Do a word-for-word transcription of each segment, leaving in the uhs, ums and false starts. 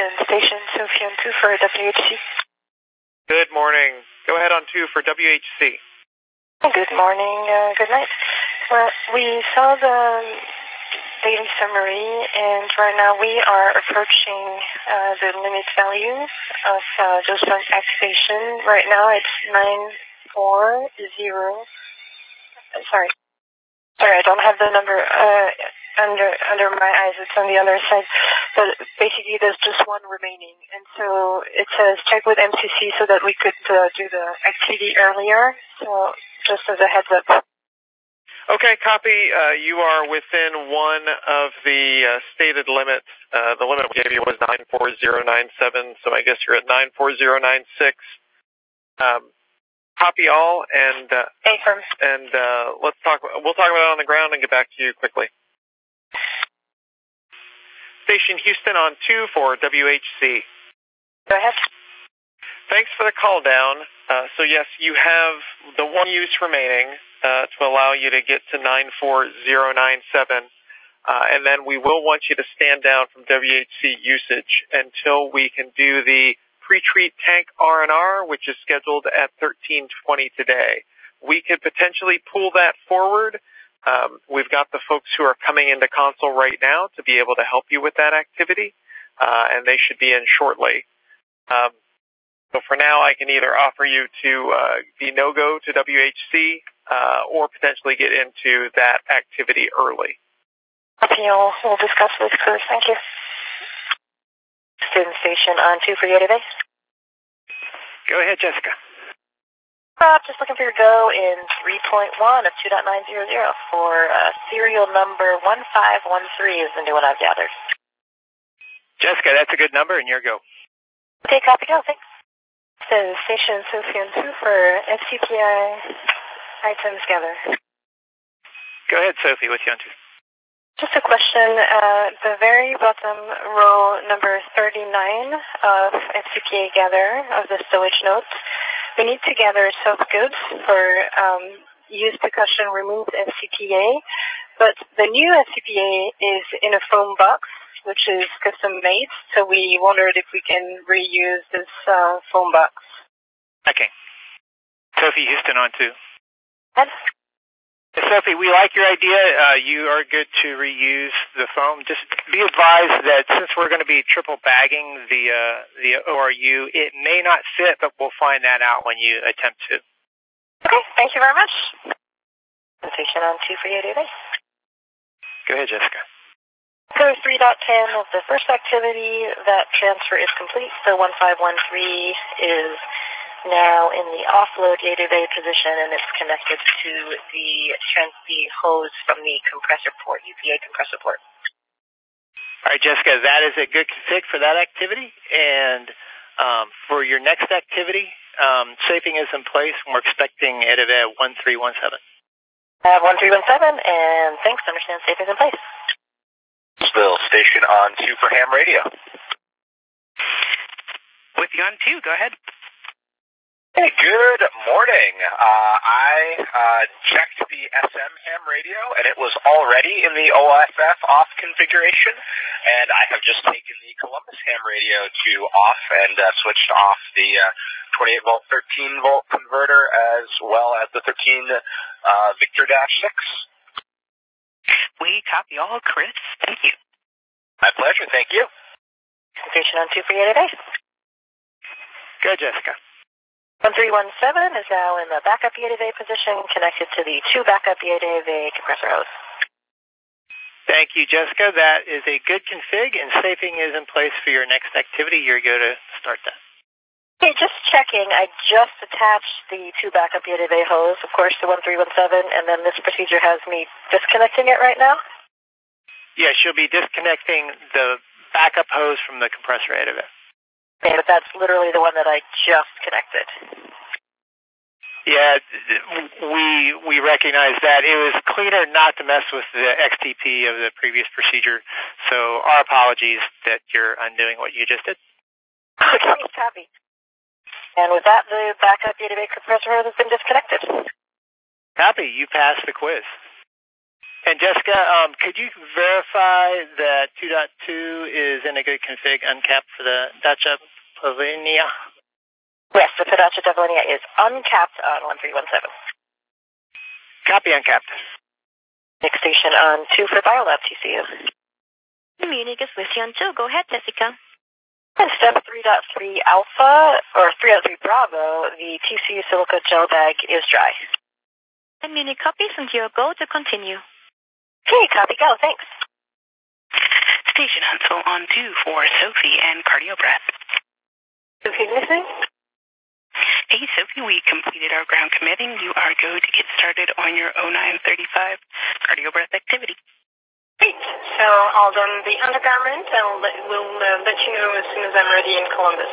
Station, Station Sophie on two for W H C. Good morning. Go ahead on two for W H C. Good morning, uh, good night. Well, we saw the daily summary, and right now we are approaching uh, the limit value of uh, dose point activation. Right now it's nine four zero. Sorry. Sorry, I don't have the number uh, under under my eyes. It's on the other side. But basically, there's just one remaining. And so it says check with M C C so that we could uh, do the activity earlier. So just as a heads up. Okay, copy. Uh, you are within one of the uh, stated limits. Uh, the limit we gave you was nine four zero nine seven, so I guess you're at nine four zero nine six. Um, copy all, and uh, and uh, let's talk. We'll talk about it on the ground and get back to you quickly. Station Houston on two for W H C. Go ahead. Thanks for the call down. Uh, so yes, you have the one use remaining uh, to allow you to get to nine four zero nine seven, uh, and then we will want you to stand down from W H C usage until we can do the pre-treat tank R and R, which is scheduled at thirteen twenty today. We could potentially pull that forward. Um, we've got the folks who are coming into console right now to be able to help you with that activity, uh, and they should be in shortly. Um, so for now, I can either offer you to uh, be no-go to W H C uh, or potentially get into that activity early. Okay, we'll, we'll discuss this first. Thank you. Student Station on two for Data Base. Go ahead, Jessica. Uh, just looking for your go in three point one of two point nine zero zero for uh, serial number one five one three is the new one I've gathered. Jessica, that's a good number, and your go. Okay, copy, go, thanks. So, Station Sophie on two for F C P I items gather. Go ahead, Sophie, what's you on two? Just a question. Uh, the very bottom row, number thirty-nine of F C P A gather of the stowage notes, we need to gather soft goods for um, use percussion removed F C P A, but the new F C P A is in a foam box, which is custom made, so we wondered if we can reuse this uh, foam box. Okay. Sophie Houston on two. And? Sophie, we like your idea. Uh, you are good to reuse the foam. Just be advised that since we're going to be triple bagging the uh, the O R U, it may not fit, but we'll find that out when you attempt to. Okay, thank you very much. Station on two for you today. Go ahead, Jessica. So three point ten of the first activity, that transfer is complete. So one five one three is now in the offload gateway position, and it's connected to the trans the hose from the compressor port, U P A compressor port. All right, Jessica, that is a good config for that activity. And um, for your next activity, um, safing is in place, and we're expecting it at one three one seven. I have one three one seven, and thanks, understand safing is in place. Bill, station on two for ham radio. With you on two, go ahead. Hey, good morning. Uh, I uh, checked the S M ham radio, and it was already in the O F F off configuration, and I have just taken the Columbus ham radio to off and uh, switched off the uh, twenty-eight volt, thirteen volt converter, as well as the thirteen uh, Victor six. We copy all, Chris. Thank you. My pleasure. Thank you. Station on two for you today. Go, Jessica. one three one seven is now in the backup E A D A position, connected to the two backup E A D A compressor hose. Thank you, Jessica. That is a good config, and safing is in place for your next activity. You're going to start that. Okay, just checking. I just attached the two backup E A D A hose, of course, to one three one seven, and then this procedure has me disconnecting it right now? Yes, you'll be disconnecting the backup hose from the compressor E A D A. Okay, but that's literally the one that I just connected. Yeah, we we recognize that. It was cleaner not to mess with the X T P of the previous procedure, so our apologies that you're undoing what you just did. Okay, copy. And with that, the backup E A D A compressor hose has been disconnected. Copy. You passed the quiz. And Jessica, um, could you verify that two point two is in a good config uncapped for the Dacia Pavenia? Yes, the Dacia Pavenia is uncapped on one three one seven. Copy uncapped. Next station on two for Biolab T C U. Munich is with you on two. Go ahead, Jessica. And step three point three alpha, or three point three Bravo, the T C U silica gel bag is dry. And Munich copies, and you're go to continue. Okay, copy, go, thanks. Station Huntsville on two for Sophie and cardio breath. Okay, listening? Hey, Sophie, we completed our ground committing. You are go to get started on your oh nine thirty-five cardio breath activity. Great. So I'll done the undergarment, and we'll let, we'll, uh, let you know as soon as I'm ready in Columbus.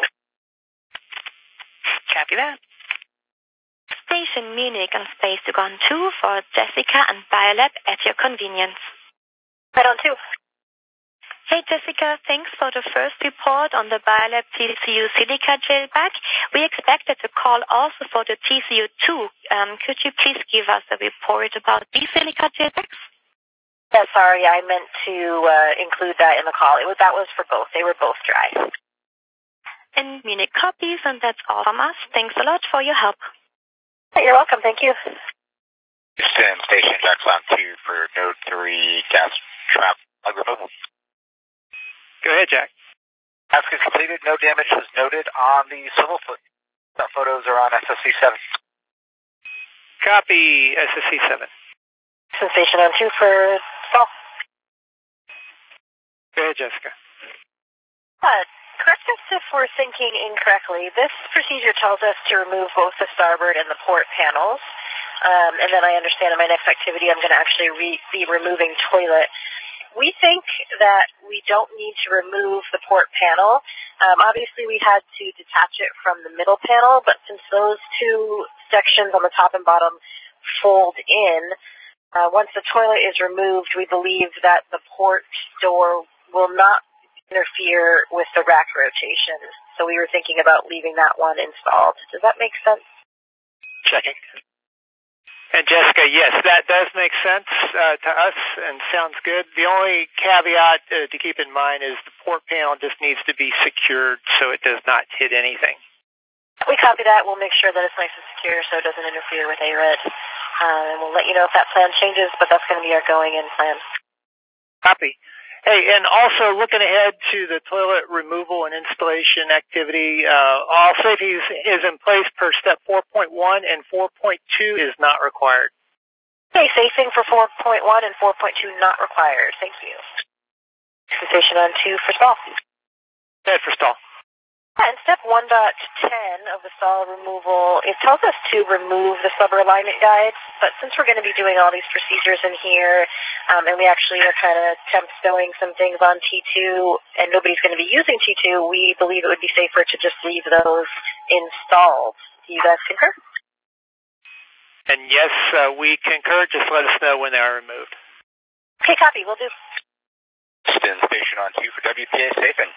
Copy that. Station Munich on space to go on two for Jessica and Biolab at your convenience. Head on two. Hey Jessica, thanks for the first report on the Biolab T C U silica gel bag. We expected a call also for the T C U two. Um, could you please give us a report about these silica gel bags? Yeah, sorry, I meant to uh, include that in the call. It was, that was for both. They were both dry. And Munich copies, and that's all from us. Thanks a lot for your help. You're welcome. Thank you. Houston, Station Jackson two for Node three gas trap plug removal. Go ahead, Jack. Task is completed. No damage was noted on the swivel foot. The photos are on S S C seven. Copy S S C seven. Station on two for stall. Go ahead, Jessica. Uh, correct us if we're thinking incorrectly. This procedure tells us to remove both the starboard and the port panels. Um, and then I understand in my next activity I'm going to actually re- be removing toilet. We think that we don't need to remove the port panel. Um, obviously, we had to detach it from the middle panel, but since those two sections on the top and bottom fold in, uh, once the toilet is removed, we believe that the port door will not interfere with the rack rotation. So we were thinking about leaving that one installed. Does that make sense? Checking. And Jessica, yes, that does make sense uh, to us and sounds good. The only caveat uh, to keep in mind is the port panel just needs to be secured so it does not hit anything. We copy that. We'll make sure that it's nice and secure so it doesn't interfere with A R E D. Uh, and we'll let you know if that plan changes, but that's going to be our going-in plan. Copy. Hey, and also looking ahead to the toilet removal and installation activity, uh, all safety is in place per step four point one, and four point two is not required. Okay, safing for four point one and four point two not required. Thank you. Station on two for stall. Good for stall. And step one point ten of the stall removal, it tells us to remove the subber alignment guide, but since we're going to be doing all these procedures in here, um, and we actually are kind of temp stowing some things on T two, and nobody's going to be using T two, we believe it would be safer to just leave those installed. Do you guys concur? And yes, uh, we concur. Just let us know when they are removed. Okay, copy. We'll do. Houston, Station on two for W P A safing.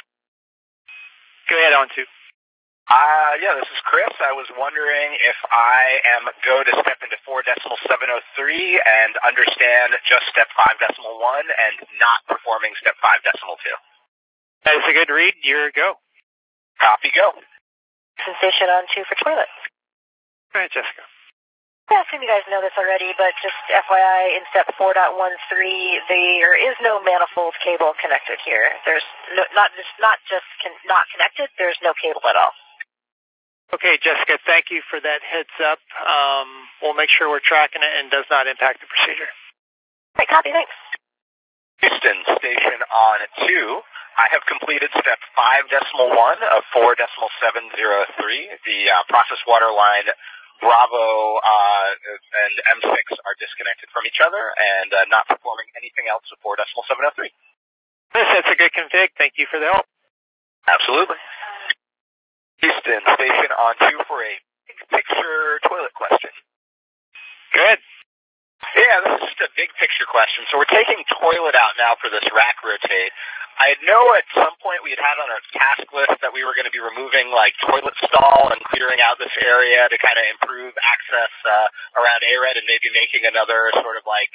Go ahead, on two. Uh, yeah, this is Chris. I was wondering if I am go to step into four decimal seven oh three and understand just step five decimal one and not performing step five decimal two. That is a good read. You're go. Copy, go. Sensation on two for toilet. Go ahead, Jessica. I assume you guys know this already, but just F Y I, in step four point one three, there is no manifold cable connected here. There's no, not just not just con- not connected. There's no cable at all. Okay, Jessica, thank you for that heads up. Um, we'll make sure we're tracking it and does not impact the procedure. Right, copy, thanks. Houston, Station on two. I have completed step five decimal one of four decimal seven zero three. The uh, process water line Bravo uh, and M six are disconnected from each other and uh, not performing anything else with four decimal seven oh three. Yes, that's a good config. Thank you for the help. Absolutely. Houston, Station on two for a big picture toilet question. Good. Yeah, this is just a big picture question. So we're taking toilet out now for this rack rotate. I know at some point we had had on our task list that we were going to be removing like toilet stall and clearing out this area to kind of improve access uh, around A R E D and maybe making another sort of like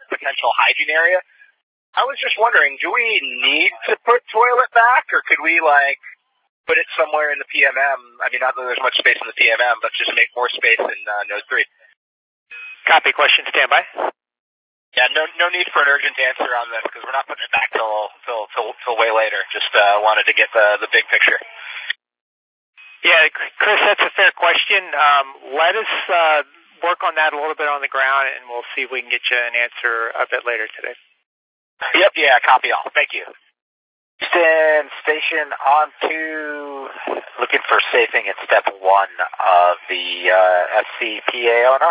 potential hygiene area. I was just wondering, do we need to put toilet back, or could we, like, put it somewhere in the P M M? I mean, not that there's much space in the P M M, but just make more space in uh, Node three. Copy. Question. Standby. Yeah, no no need for an urgent answer on this, because we're not putting it back till, till, till, till way later. Just uh, wanted to get the, the big picture. Yeah, Chris, that's a fair question. Um, let us uh, work on that a little bit on the ground, and we'll see if we can get you an answer a bit later today. Yep, yeah, copy all. Thank you. Houston Station on to looking for safing at step one of the uh, S C P A O N R.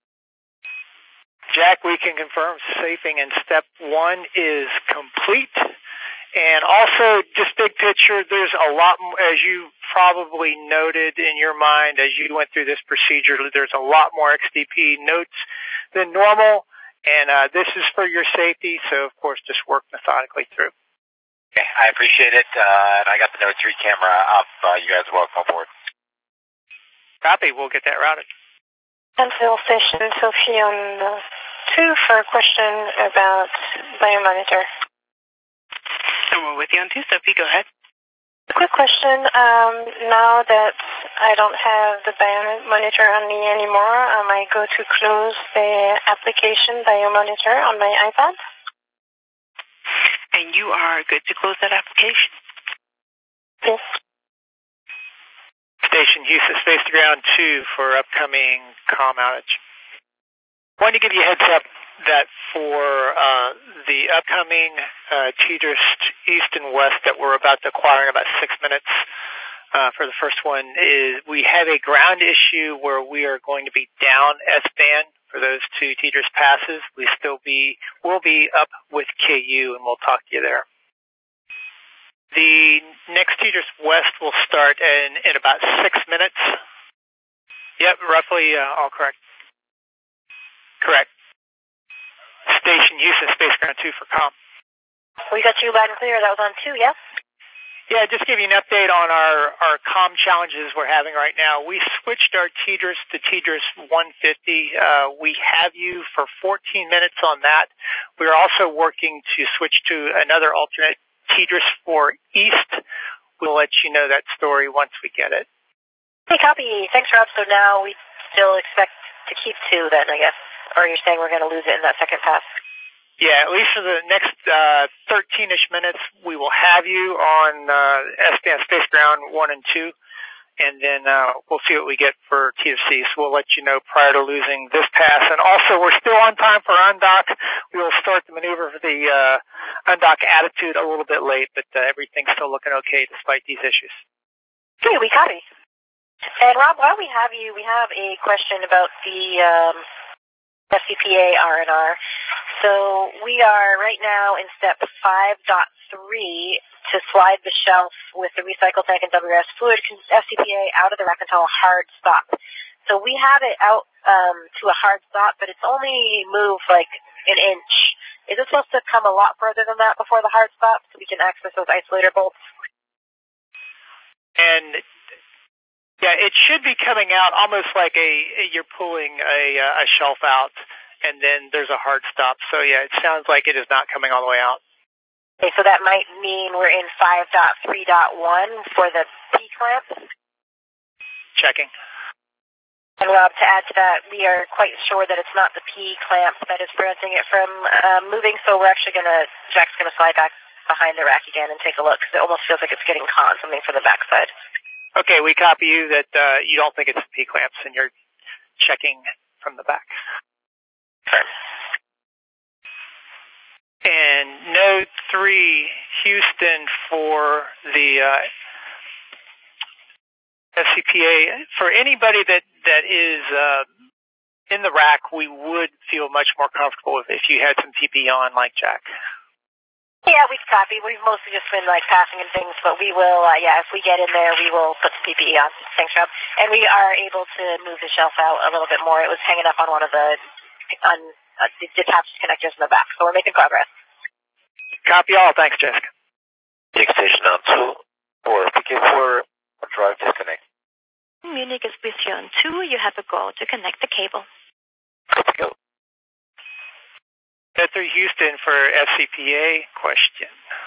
Jack, we can confirm safing in step one is complete. And also, just big picture, there's a lot, as you probably noted in your mind as you went through this procedure, there's a lot more X D P notes than normal. And uh, this is for your safety, so of course just work methodically through. Okay, I appreciate it, uh, and I got the Node three camera up. Uh, you guys are welcome aboard. Copy, we'll get that routed. Central Station, Sophie on uh, two for a question about biomonitor. And we're with you on two, Sophie, go ahead. Quick question, um, now that I don't have the biomonitor on me anymore, am I go to close the application biomonitor on my iPad? And you are good to close that application? Yes. Station Houston, Space to Ground two for upcoming comm outage. I wanted to give you a heads up that for uh, the upcoming uh, T D R S East and West that we're about to acquire in about six minutes, uh, for the first one, is we have a ground issue where we are going to be down S-band for those two T D R S passes. We still be, we'll be up with K U, and we'll talk to you there. The next T D R S West will start in, in about six minutes. Yep, roughly uh, all correct. Correct. Station Houston, Space Ground two for comm. We got you loud and clear. That was on two, yeah? Yeah, just give you an update on our, our comm challenges we're having right now. We switched our T D R S to T D R S one fifty. Uh, we have you for fourteen minutes on that. We're also working to switch to another alternate T D R S for East. We'll let you know that story once we get it. Hey, copy. Thanks, Rob. So now we still expect to keep two then, I guess. Or you're saying we're going to lose it in that second pass? Yeah, at least for the next uh, thirteen-ish minutes, we will have you on uh, S-band Space Ground one and two, and then uh, we'll see what we get for T F C. So we'll let you know prior to losing this pass. And also, we're still on time for undock. We will start the maneuver for the uh, undock attitude a little bit late, but uh, everything's still looking okay despite these issues. Okay, we copy. And Rob, while we have you, we have a question about the um, S C P A R N R. So we are right now in step five point three to slide the shelf with the recycle tank and W S fluid S C P A out of the rack until a hard stop. So we have it out um, to a hard stop, but it's only moved like an inch. Is it supposed to come a lot further than that before the hard stop so we can access those isolator bolts? And yeah, it should be coming out almost like a you're pulling a, a shelf out, and then there's a hard stop. So yeah, it sounds like it is not coming all the way out. Okay, so that might mean we're in five point three point one for the P-clamp? Checking. And Rob, to add to that, we are quite sure that it's not the P-clamp that is preventing it from uh, moving, so we're actually going to, Jack's going to slide back behind the rack again and take a look, because it almost feels like it's getting caught in something for the backside. Okay, we copy you that uh, you don't think it's the P-clamps, and you're checking from the back. Sure. And Node three, Houston for the uh, S C P A. For anybody that, that is uh, in the rack, we would feel much more comfortable if, if you had some P P E on like Jack. Yeah, we copy. We've mostly just been like passing and things, but we will, uh, yeah, if we get in there, we will put the P P E on. Thanks, Rob. And we are able to move the shelf out a little bit more. It was hanging up on one of the on, uh, detached connectors in the back, so we're making progress. Copy all. Thanks, Jessica. Take station on two, or begin for drive disconnect. Munich is with you on two. You have a go to connect the cable. Let's go. Heather Houston for F C P A question.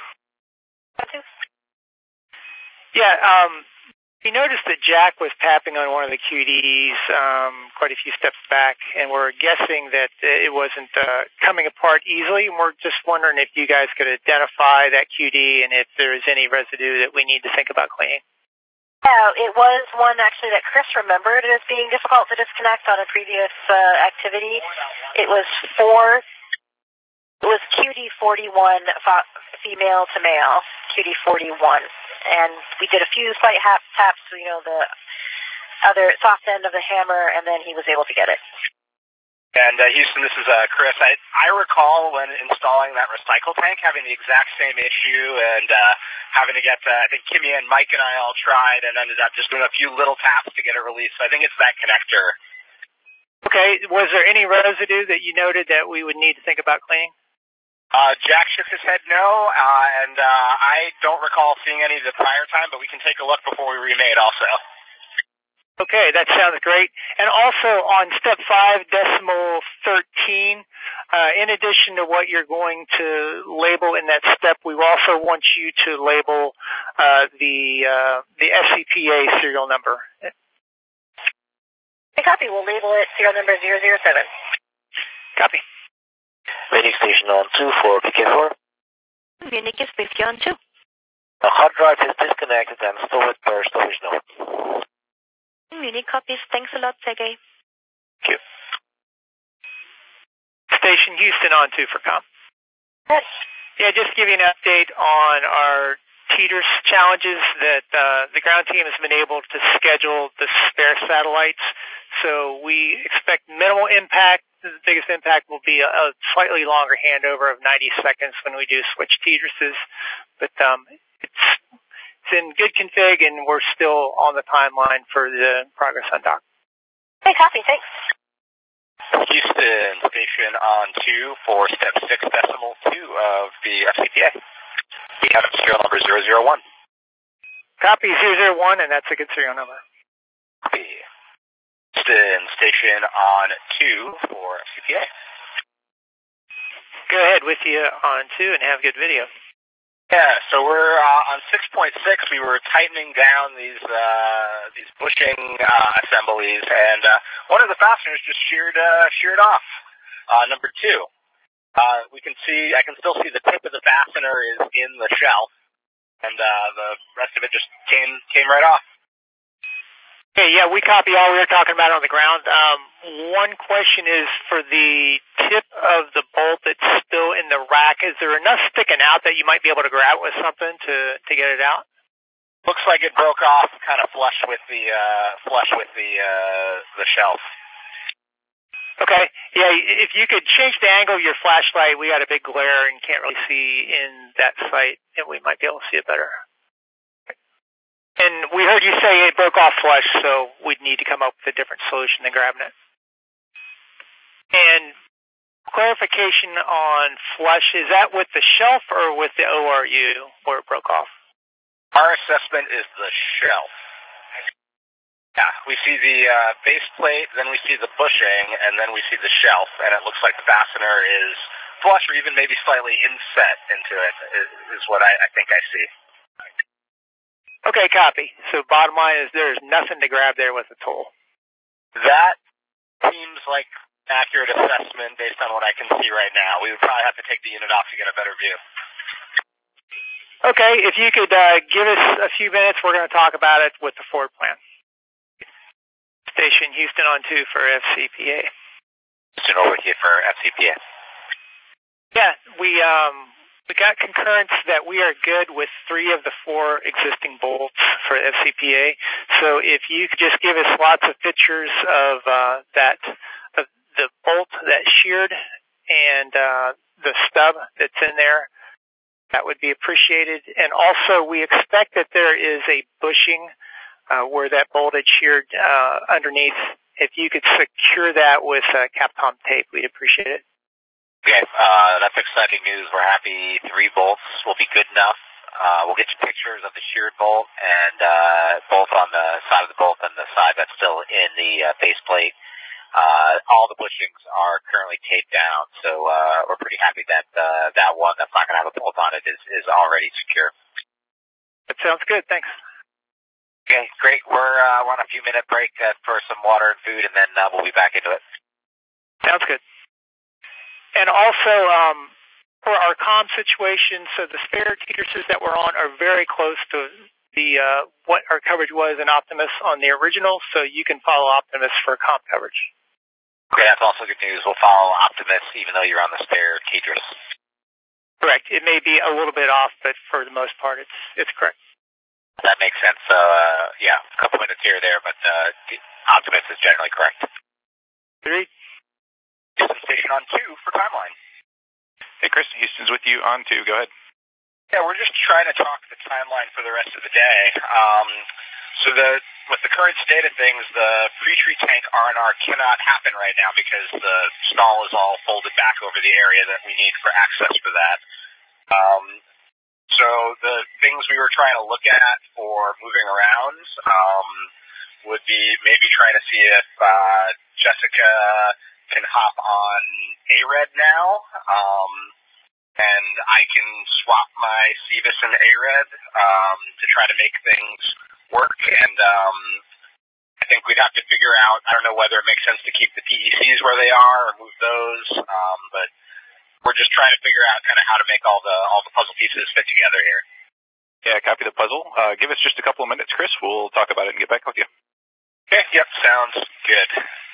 Yeah, um, we noticed that Jack was tapping on one of the Q Ds um, quite a few steps back, and we're guessing that it wasn't uh, coming apart easily, and we're just wondering if you guys could identify that Q D and if there's any residue that we need to think about cleaning. Yeah, it was one actually that Chris remembered as being difficult to disconnect on a previous uh, activity. It was four, it was Q D forty-one, female to male, Q D forty-one. And we did a few slight half taps, you know, the other soft end of the hammer, and then he was able to get it. And uh, Houston, this is uh, Chris. I, I recall when installing that recycle tank having the exact same issue and uh, having to get, uh, I think Kimmy and Mike and I all tried and ended up just doing a few little taps to get it released. So I think it's that connector. Okay, was there any residue that you noted that we would need to think about cleaning? Uh, Jack shook his head no, uh, and uh, I don't recall seeing any the prior time, but we can take a look before we remade also. Okay, that sounds great. And also on step five, decimal thirteen, uh, in addition to what you're going to label in that step, we also want you to label uh, the uh, the F C P A serial number. Okay, copy. We'll label it serial number zero zero seven. Copy. Munich station on two for P K four. Munich is with you on two. The hard drive is disconnected and store it per storage node. Munich copies. Thanks a lot, Sergey. Thank you. Station Houston on two for com. Yes. Yeah, just give you an update on our Teeters challenges that uh, the ground team has been able to schedule the spare satellites. So we expect minimal impact. The biggest impact will be a, a slightly longer handover of ninety seconds when we do switch Teeterses. But um, it's, it's in good config, and we're still on the timeline for the progress on dock. Okay, copy. Thanks. Houston, station on two for step six decimal two of the F C P A. We have serial number zero zero one. Copy zero zero one, and that's a good serial number. Copy. Houston, station on two for F C P A. Go ahead with you on two and have good video. Yeah, so we're uh, on six point six. We were tightening down these uh, these bushing uh, assemblies, and uh, one of the fasteners just sheared uh, sheared off. Uh, number two, uh, we can see I can still see the tip of the fastener is in the shelf, and uh, the rest of it just came came right off. Okay, yeah, we copy all we were talking about on the ground. Um, one question is for the tip of the bolt that's still in the rack, is there enough sticking out that you might be able to grab it with something to, to get it out? Looks like it broke off kind of flush with the, uh, flush with the, uh, the shelf. Okay, yeah, if you could change the angle of your flashlight, we got a big glare and can't really see in that site, and we might be able to see it better. And we heard you say it broke off flush, so we'd need to come up with a different solution than grabbing it. And clarification on flush, is that with the shelf or with the O R U where it broke off? Our assessment is the shelf. Yeah, we see the uh, base plate, then we see the bushing, and then we see the shelf, and it looks like the fastener is flush or even maybe slightly inset into it, is what I, I think I see. Okay, copy. So bottom line is there's nothing to grab there with the tool. That seems like accurate assessment based on what I can see right now. We would probably have to take the unit off to get a better view. Okay, if you could uh, give us a few minutes, we're going to talk about it with the forward plan. Station Houston on two for F C P A. Houston over here for F C P A. Yeah, we um we got concurrence that we are good with three of the four existing bolts for F C P A. So if you could just give us lots of pictures of uh, that, of the bolt that sheared and uh, the stub that's in there, that would be appreciated. And also, we expect that there is a bushing uh, where that bolt had sheared uh, underneath. If you could secure that with uh, Kapton tape, we'd appreciate it. Okay, uh, that's exciting news. We're happy three bolts will be good enough. Uh, we'll get you pictures of the sheared bolt and uh, both on the side of the bolt and the side that's still in the uh, base plate. uh, all the bushings are currently taped down, so uh, we're pretty happy that uh, that one that's not going to have a bolt on it is, is already secure. That sounds good. Thanks. Okay, great. We're, uh, we're on a few minute break uh, for some water and food, and then uh, we'll be back into it. Sounds good. And also, um, for our comm situation, so the spare TDRSs that we're on are very close to the uh, what our coverage was in Optimus on the original, so you can follow Optimus for comm coverage. Okay, that's also good news. We'll follow Optimus even though you're on the spare T D R S. Correct. It may be a little bit off, but for the most part, it's it's correct. That makes sense. So, uh, yeah, a couple minutes here or there, but uh, Optimus is generally correct. Agreed. Houston Station on two for timeline. Hey, Chris, Houston's with you on two. Go ahead. Yeah, we're just trying to talk the timeline for the rest of the day. Um, so the with the current state of things, the pre-treat tank R and R cannot happen right now because the stall is all folded back over the area that we need for access for that. Um, so the things we were trying to look at for moving around um, would be maybe trying to see if uh, Jessica can hop on A R E D now. Um, And I can swap my C V I S and A R E D um, to try to make things work. And um, I think we'd have to figure out, I don't know whether it makes sense to keep the P E Cs where they are or move those. Um, but we're just trying to figure out kind of how to make all the all the puzzle pieces fit together here. Yeah, copy the puzzle. Uh, give us just a couple of minutes, Chris. We'll talk about it and get back with you. Okay, yep, sounds good.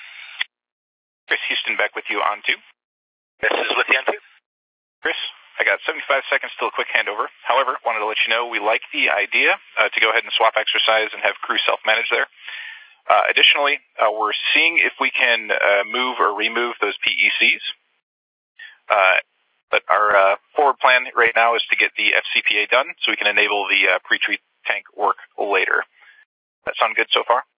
Chris, Houston back with you on two. This is with you on two. Chris, I got seventy-five seconds till a quick handover. However, wanted to let you know we like the idea uh, to go ahead and swap exercise and have crew self-manage there. Uh, additionally, uh, we're seeing if we can uh, move or remove those P E Cs. Uh, but our uh, forward plan right now is to get the F C P A done so we can enable the uh, pre-treat tank work later. That sound good so far?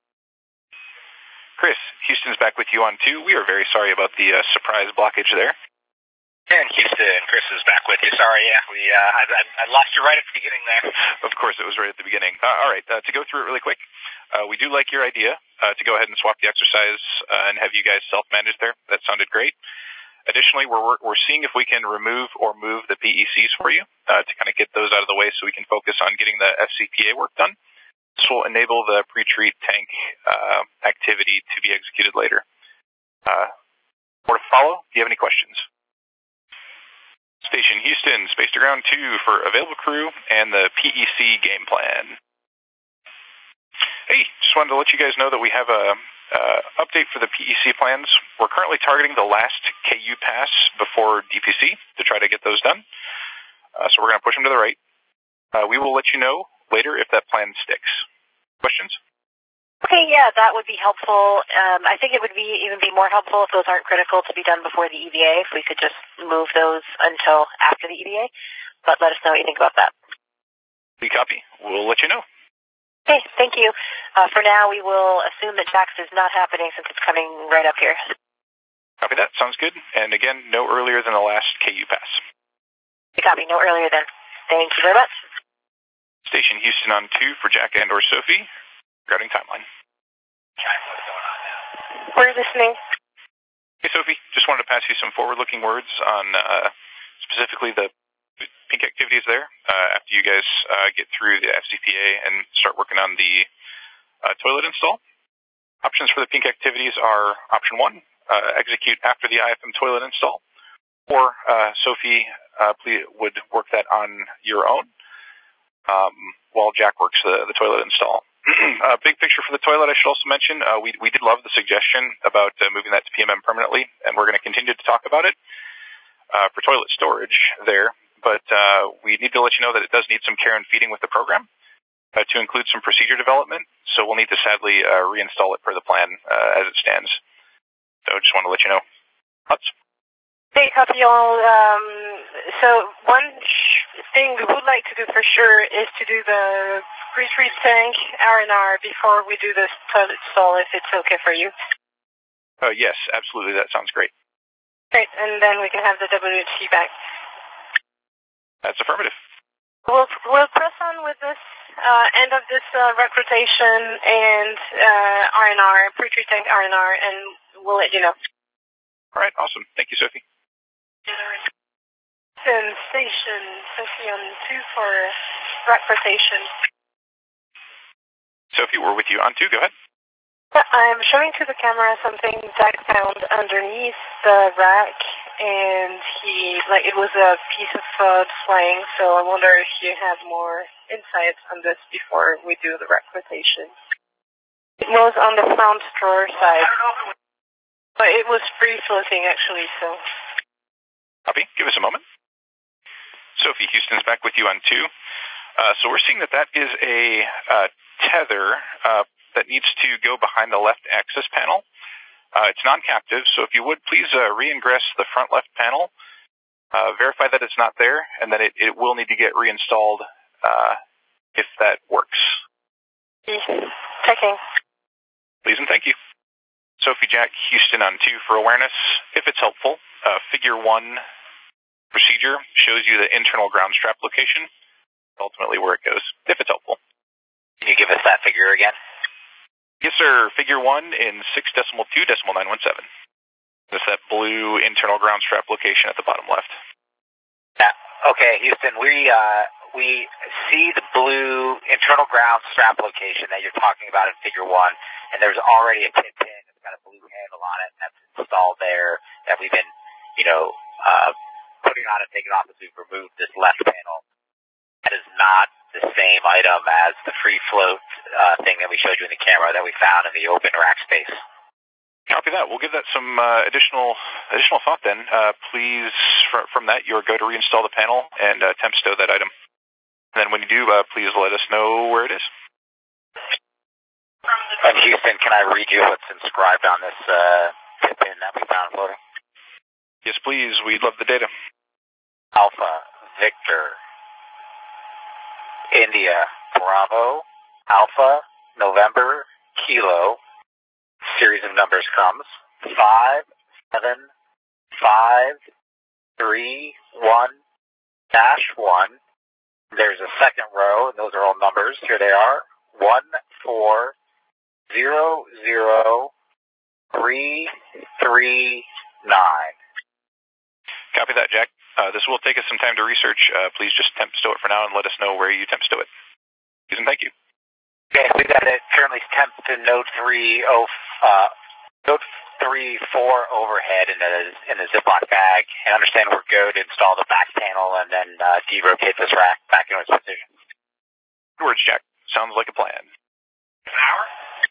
Chris, Houston's back with you on two. We are very sorry about the uh, surprise blockage there. And Houston, Chris is back with you. Sorry, yeah, we uh, I, I lost you right at the beginning there. Of course, it was right at the beginning. Uh, all right, uh, to go through it really quick, uh, we do like your idea uh, to go ahead and swap the exercise uh, and have you guys self-manage there. That sounded great. Additionally, we're we're seeing if we can remove or move the P E Cs for you uh, to kind of get those out of the way so we can focus on getting the F C P A work done. This will enable the pre-treat tank uh, activity to be executed later. Uh, more to follow? Do you have any questions? Station Houston, Space to Ground two for available crew and the P E C game plan. Hey, just wanted to let you guys know that we have a uh, update for the P E C plans. We're currently targeting the last K U pass before D P C to try to get those done. Uh, so we're going to push them to the right. Uh, we will let you know later if that plan sticks. Questions? Okay, yeah, that would be helpful. Um, I think it would be even be more helpful if those aren't critical to be done before the E V A, if we could just move those until after the E V A. But let us know what you think about that. We copy. We'll let you know. Okay, thank you. Uh, for now, we will assume that JAX is not happening since it's coming right up here. Copy that. Sounds good. And again, no earlier than the last K U pass. We copy. No earlier then. Thank you very much. Station Houston on two for Jack and or Sophie regarding timeline. We're listening. Hey, Sophie. Just wanted to pass you some forward-looking words on uh, specifically the pink activities there uh, after you guys uh, get through the F C P A and start working on the uh, toilet install. Options for the pink activities are option one, uh, execute after the I F M toilet install, or uh, Sophie uh, please, would work that on your own um, while Jack works the, the toilet install. uh, big picture for the toilet, I should also mention, uh, we, we did love the suggestion about uh, moving that to P M M permanently, and we're going to continue to talk about it uh, for toilet storage there. But uh, we need to let you know that it does need some care and feeding with the program uh, to include some procedure development. So we'll need to sadly uh, reinstall it per the plan uh, as it stands. So just want to let you know. Thoughts? Hey, copy all. Um, so one thing we would like to do for sure is to do the pre-treat tank R and R before we do this toilet stall, if it's okay for you. Uh, yes, absolutely. That sounds great. Great, and then we can have the W H C back. That's affirmative. We'll, we'll press on with this uh, end of this uh, recruitation and uh, R and R, pre-treat tank R and R, and we'll let you know. All right, awesome. Thank you, Sophie. And station Sophie on two for rack rotation. Sophie, we're with you on two. Go ahead. I'm showing to the camera something Jack found underneath the rack, and he, like, it was a piece of food flying, so I wonder if you have more insights on this before we do the rack rotation. It was on the front drawer side, but it was free floating actually, so. Copy. Give us a moment. Sophie, Houston's back with you on two. Uh, so we're seeing that that is a uh, tether uh, that needs to go behind the left access panel. Uh, it's non-captive, so if you would, please uh, re-ingress the front left panel, uh, verify that it's not there, and then it, it will need to get reinstalled uh, if that works. Checking. Please and thank you. Sophie, Jack, Houston on two for awareness. If it's helpful, uh, figure one procedure shows you the internal ground strap location, ultimately where it goes, if it's helpful. Can you give us that figure again? Yes, sir. Figure one in six decimal two decimal nine one seven. That's that blue internal ground strap location at the bottom left. Yeah. Okay, Houston, we uh, we see the blue internal ground strap location that you're talking about in figure one, and there's already a tip pin that's got a blue handle on it that's installed there that we've been, you know, uh, putting on and taking off as we've removed this left panel. That is not the same item as the free float uh, thing that we showed you in the camera that we found in the open rack space. Copy that. We'll give that some uh, additional additional thought then. Uh, please, fr- from that, you're go to reinstall the panel and uh, temp stow that item. And then when you do, uh, please let us know where it is. And Houston, can I read you what's inscribed on this uh, tip pin that we found floating? Yes, please. We'd love the data. Alpha, Victor, India, Bravo, Alpha, November, Kilo, series of numbers comes, five, seven, five, three, one, dash one. There's a second row, and those are all numbers. Here they are, one, four, zero, zero, three, three, nine. Copy that, Jack. Uh, this will take us some time to research. Uh, please just temp stow it for now and let us know where you temp stow it. Please and thank you. Okay, we got it currently temp to node three oh uh node three four overhead in the in the Ziploc bag. And understand we're good to install the back panel and then uh, derotate this rack back into its position. Good words, Jack. Sounds like a plan. An hour?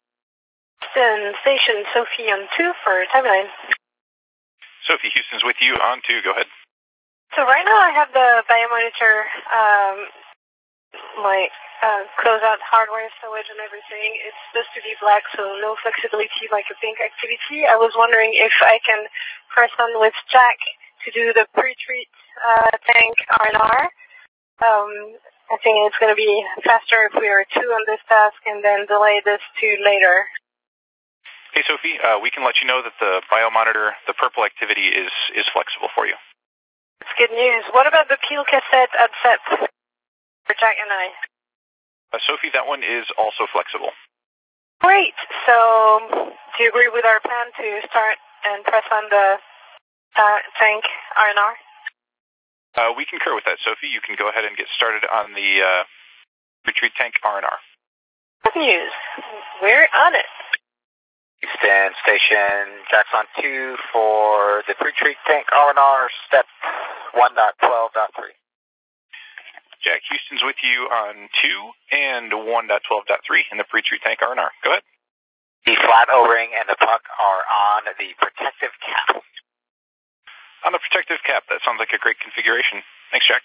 Then station Sophie on two for timeline. Sophie, Houston's with you on two. Go ahead. So right now I have the biomonitor, um, like, uh, close-out hardware storage and everything. It's supposed to be black, so no flexibility like a pink activity. I was wondering if I can press on with Jack to do the pre-treat uh, tank R and R. Um, I think it's going to be faster if we are two on this task and then delay this to later. Hey, Sophie, uh, we can let you know that the biomonitor, the purple activity, is, is flexible for you. It's good news. What about the peel cassette at set for Jack and I? Uh, Sophie, that one is also flexible. Great. So do you agree with our plan to start and press on the uh, tank R and R? Uh, we concur with that, Sophie. You can go ahead and get started on the uh, retreat tank R and R. Good news. We're on it. Houston Station, Jackson two for the pre-treat tank R and R, step one point twelve point three. Jack, Houston's with you on two and one point twelve point three in the pre-treat tank R and R. Go ahead. The flat O-ring and the puck are on the protective cap. On the protective cap, that sounds like a great configuration. Thanks, Jack.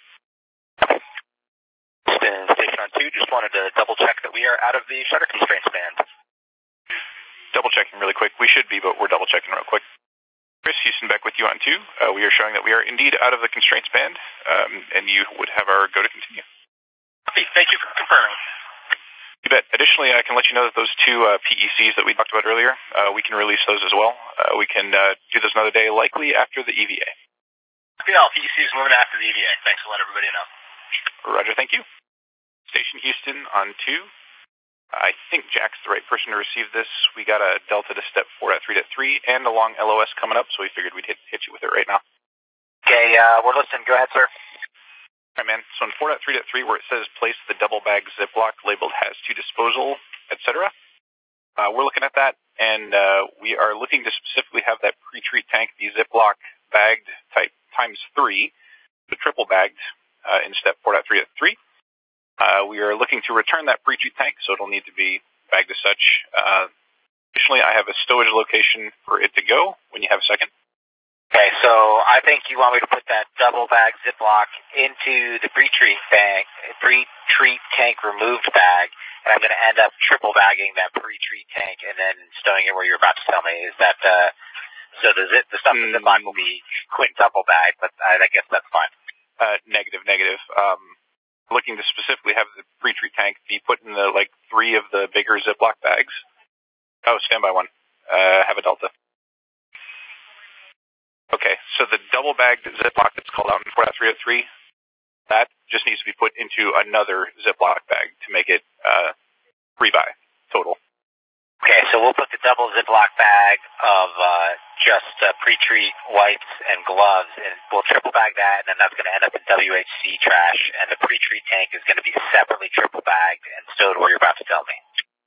Houston Station on two, just wanted to double check that we are out of the shutter constraints band. Double checking really quick. We should be, but we're double checking real quick. Chris, Houston back with you on two. Uh, we are showing that we are indeed out of the constraints band, um, and you would have our go to continue. Thank you for confirming. You bet. Additionally, I can let you know that those two uh, P E Cs that we talked about earlier, uh, we can release those as well. Uh, we can uh, do those another day, likely after the E V A. Yeah, P E Cs moving after the E V A. Thanks for letting everybody know. Roger, thank you. Station Houston on two. I think Jack's the right person to receive this. We got a delta to step four point three point three and a long L O S coming up, so we figured we'd hit, hit you with it right now. Okay, uh, we're listening. Go ahead, sir. All right, man. So in four point three point three, where it says place the double bag Ziploc labeled has to disposal, et cetera, uh, we're looking at that, and uh, we are looking to specifically have that pre-treat tank be Ziploc bagged type times three, the triple bagged uh, in step four point three point three. Uh, we are looking to return that pre-treat tank, so it'll need to be bagged as such. Uh, additionally, I have a stowage location for it to go when you have a second. Okay, so I think you want me to put that double bag Ziploc into the pre-treat tank, pre-treat tank removed bag, and I'm going to end up triple bagging that pre-treat tank and then stowing it where you're about to tell me. Is that, uh, so the, zip, the stuff in the Ziploc will be quintuple bag, but I, I guess that's fine. Uh, negative, negative. Um, looking to specifically have the pre-treat tank be put in the, like, three of the bigger Ziploc bags. Oh, standby one. Uh, have a delta. Okay, so the double-bagged Ziploc that's called out in four point three point three, that just needs to be put into another Ziploc bag to make it uh, three by total. Okay, so we'll put the double Ziploc bag of uh, just uh, pre-treat wipes and gloves, and we'll triple bag that, and then that's going to end up in W H C trash, and the pre-treat tank is going to be separately triple bagged and stowed where you're about to tell me.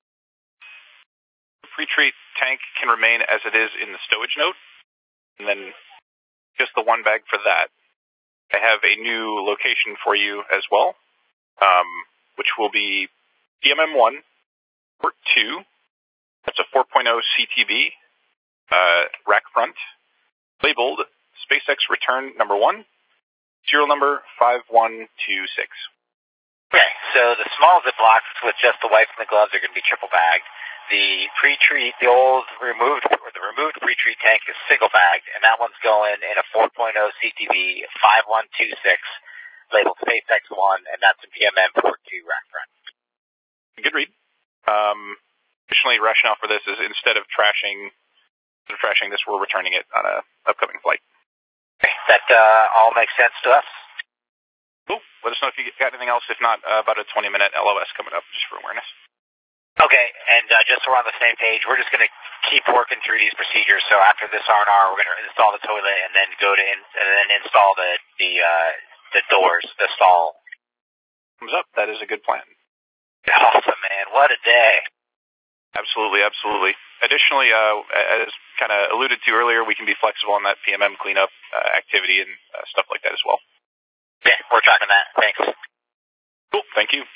The pre-treat tank can remain as it is in the stowage note, and then just the one bag for that. I have a new location for you as well, um, which will be P M M one, port two. That's a four point oh C T B, uh, rack front, labeled SpaceX return number one, serial number five one two six. Okay, so the small Ziplocs with just the wipes and the gloves are going to be triple bagged. The pre-treat, the old removed, or the removed pre-treat tank is single bagged, and that one's going in a four point oh C T B five one two six, labeled SpaceX one, and that's in P M M port two rack front. Good read. Um, additionally, rationale for this is instead of trashing, instead of trashing this, we're returning it on a upcoming flight. Okay, that uh, all makes sense to us. Cool. Let us know if you got anything else. If not, uh, about a twenty minute L O S coming up just for awareness. Okay, and uh, just so we're on the same page, we're just going to keep working through these procedures. So after this R and R, we're going to install the toilet and then go to in, and then install the the uh, the doors, the stall. Thumbs up. That is a good plan. Awesome, man! What a day. Absolutely, absolutely. Additionally, uh, as kind of alluded to earlier, we can be flexible on that P M M cleanup uh, activity and uh, stuff like that as well. Yeah, we're tracking that. Thanks. Cool. Thank you.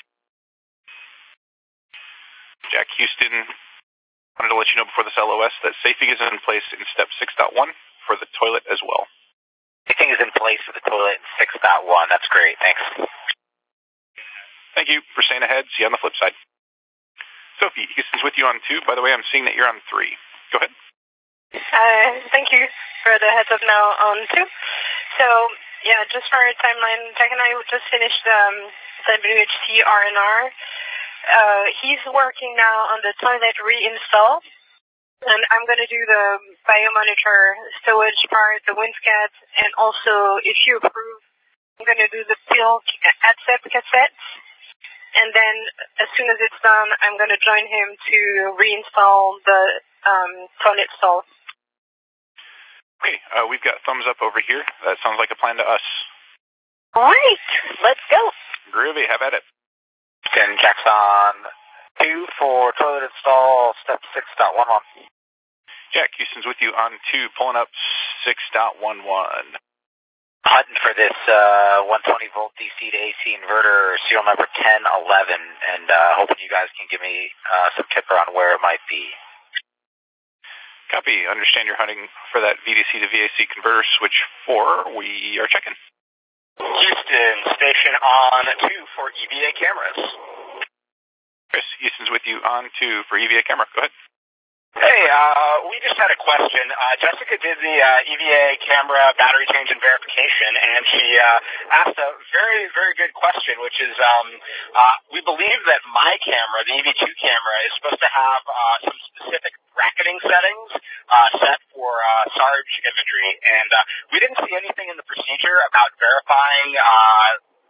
Jack Houston, wanted to let you know before this L O S that safing is in place in step six point one for the toilet as well. Safing is in place for the toilet in six point one. That's great. Thanks. Thank you for staying ahead. See you on the flip side. Sophie, Houston's with you on two. By the way, I'm seeing that you're on three. Go ahead. Uh, thank you for the heads up now on two. So, yeah, just for a timeline, Jack and I just finished um, W H C R and R. Uh, he's working now on the toilet reinstall, and I'm going to do the biomonitor stowage part, the WinSCAT, and also, if you approve, I'm going to do the pill ADSEP cassette, and then as soon as it's done, I'm going to join him to reinstall the um, toilet stall. Okay, uh, we've got thumbs up over here. That sounds like a plan to us. All right, let's go. Groovy, have at it. Then Jackson two for toilet install, step six point one one. Jack, Houston's with you on two, pulling up six point one one. Hunting for this uh, one twenty volt D C to A C inverter, serial number ten eleven, and uh, hoping you guys can give me uh, some tipper on where it might be. Copy. Understand you're hunting for that V D C to V A C converter switch four. We are checking. Houston, station on two for E V A cameras. Chris, Houston's with you on two for E V A camera. Go ahead. Hey, uh, we just had a question. Uh, Jessica did the uh, E V A camera battery change and verification, and she uh, asked a very, very good question, which is um, uh, we believe that my camera, the E V two camera, is supposed to have uh, some specific bracketing settings uh, set for uh, SARG imagery, and uh, we didn't see anything in the procedure about verifying uh,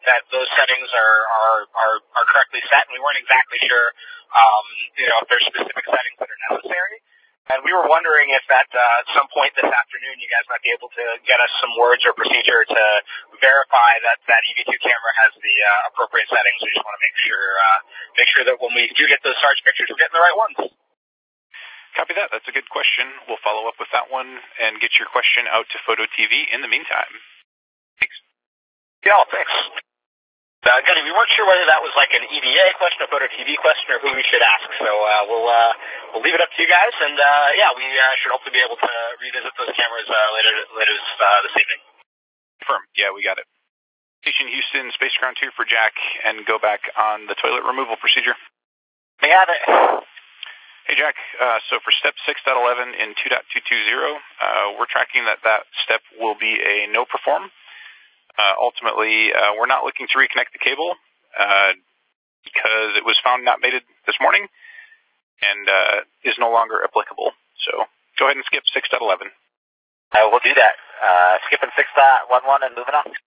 that those settings are, are, are, are correctly set, and we weren't exactly sure, um, you know, if there's specific settings that are necessary. And we were wondering if at, uh, at some point this afternoon you guys might be able to get us some words or procedure to verify that that E V two camera has the uh, appropriate settings. We just want to make sure uh, make sure that when we do get those Sarge pictures, we're getting the right ones. Copy that. That's a good question. We'll follow up with that one and get your question out to Photo T V in the meantime. Thanks. Yeah, thanks. Uh, Gunny, we weren't sure whether that was like an E V A question, a Photo T V question, or who we should ask. So uh, we'll uh, we'll leave it up to you guys, and uh, yeah, we uh, should hopefully be able to revisit those cameras uh, later later uh, this evening. Confirm. Yeah, we got it. Station Houston, Space Ground two for Jack, and go back on the toilet removal procedure. We have it. Hey, Jack. Uh, so for step six point eleven in two point two two zero, uh, we're tracking that that step will be a no perform. Uh, ultimately, uh, we're not looking to reconnect the cable uh, because it was found not mated this morning and uh, is no longer applicable. So go ahead and skip six point eleven. Uh, we'll do that. Uh, skipping six point eleven and moving on.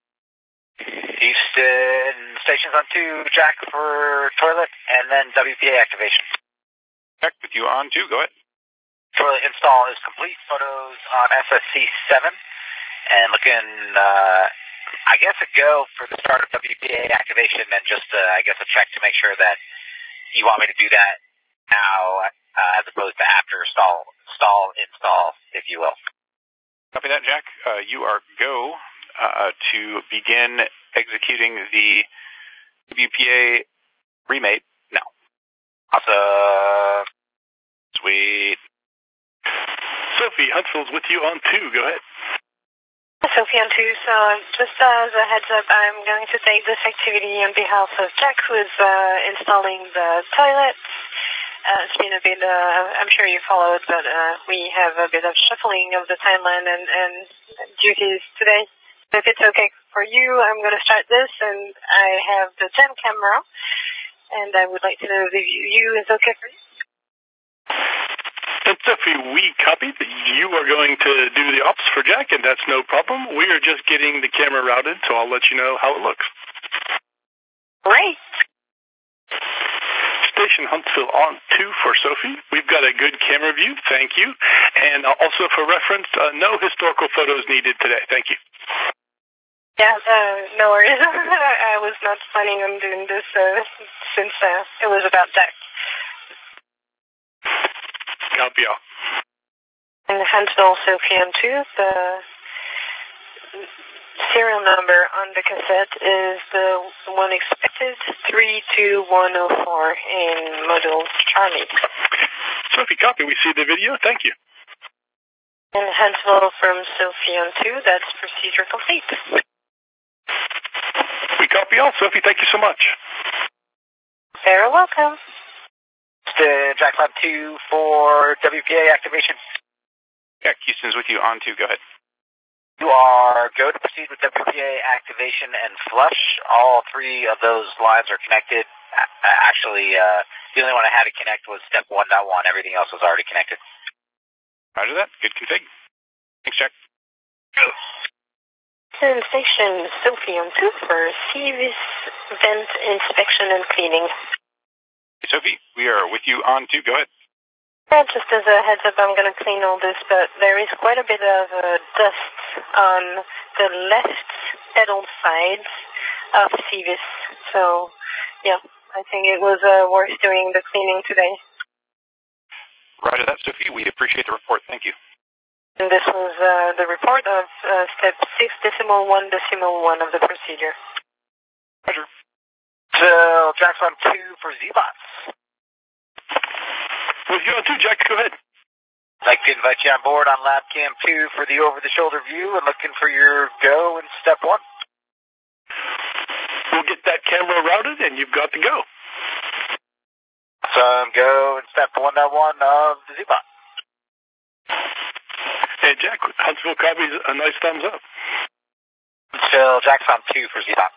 Houston stations on two, Jack for toilet, and then W P A activation. Jack, with you on two. Go ahead. Toilet install is complete. Photos on S S C seven. And looking, uh, I guess a go for the start of W P A activation, and just, uh, I guess, a check to make sure that you want me to do that now uh, as opposed to after stall, stall, install, if you will. Copy that, Jack. Uh, you are go uh, to begin executing the W P A remate now. Awesome. Sweet. Sophie, Huntsville's with you on two. Go ahead. Sophie on two. So just as a heads up, I'm going to take this activity on behalf of Jack, who is uh, installing the toilets. Uh, it's been a bit, uh, I'm sure you followed, but uh, we have a bit of shuffling of the timeline and, and duties today. If it's okay for you, I'm going to start this, and I have the Gen camera, and I would like to know if you is okay for you. And Sophie, we copied that you are going to do the ops for Jack, and that's no problem. We are just getting the camera routed, so I'll let you know how it looks. Great. Station Huntsville on two for Sophie. We've got a good camera view. Thank you. And also for reference, uh, no historical photos needed today. Thank you. Yeah, uh, no worries. I was not planning on doing this uh, since uh, it was about Jack. Copy all. And Huntsville Sophie on two, the serial number on the cassette is the one expected, three two one oh four in module Charlie. Sophie, copy. We see the video. Thank you. And Huntsville from Sophie on two, that's procedure complete. We copy all. Sophie, thank you so much. Very welcome. Uh, Jack on two for W P A activation. Jack, Houston's with you on two. Go ahead. You are go to proceed with W P A activation and flush. All three of those lines are connected. Uh, actually, uh, the only one I had to connect was step one point one. Everything else was already connected. Roger that. Good config. Thanks, Jack. And station Sophie on two for C V I S vent inspection and cleaning. Hey, Sophie, we are with you on two. Go ahead. Yeah, just as a heads up, I'm going to clean all this, but there is quite a bit of uh, dust on the left pedal side of C V I S. So, yeah, I think it was uh, worth doing the cleaning today. Roger that, Sophie. We appreciate the report. Thank you. And this was uh, the report of uh, step six decimal one decimal one of the procedure. Roger. So, Jack's on two for Z-Bots. With you on two, Jack. Go ahead. I'd like to invite you on board on LabCam two for the over-the-shoulder view and looking for your go in step one. We'll get that camera routed, and you've got to go. Some go in step one point one of the Z-Bot. Hey, Jack, Huntsville copies a nice thumbs up. Until Jack's on two for Z-Bot.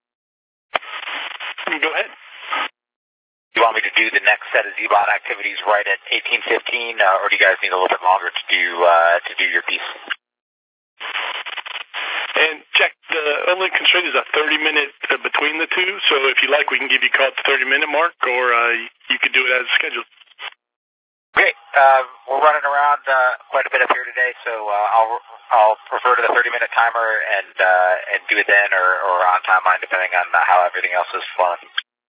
Go ahead. You want me to do the next set of Z-Bot activities right at eighteen fifteen, uh, or do you guys need a little bit longer to do uh, to do your piece? And Jack, the only constraint is a thirty minute uh, between the two, so if you like, we can give you a call at the thirty minute mark, or uh, you could do it as scheduled. Okay, uh, we're running around uh, quite a bit up here today, so uh, I'll I'll refer to the thirty minute timer and uh, and do it then or, or on timeline, depending on uh, how everything else is flowing.